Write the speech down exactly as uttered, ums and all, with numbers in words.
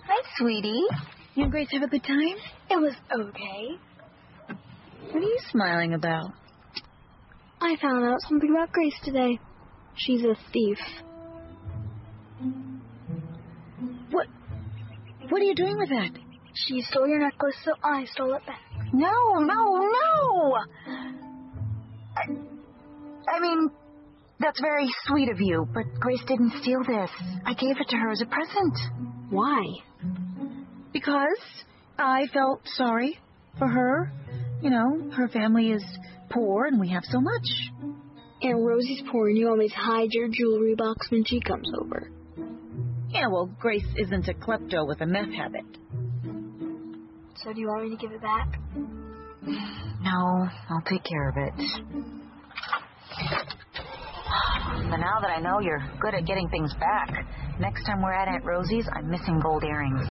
Hi, sweetie. You and Grace have a good time? It was okay. What are you smiling about? I found out something about Grace today. She's a thief. What? What are you doing with that? She stole your necklace, so I stole it back. No, no, no! I, I mean, that's very sweet of you, but Grace didn't steal this. I gave it to her as a present. Why? Because I felt sorry for her. You know, her family is poor and we have so much. And Rosie's poor and you always hide your jewelry box when she comes over. Yeah, well, Grace isn't a klepto with a meth habit. So do you want me to give it back? No, I'll take care of it. But now that I know you're good at getting things back, next time we're at Aunt Rosie's, I'm missing gold earrings.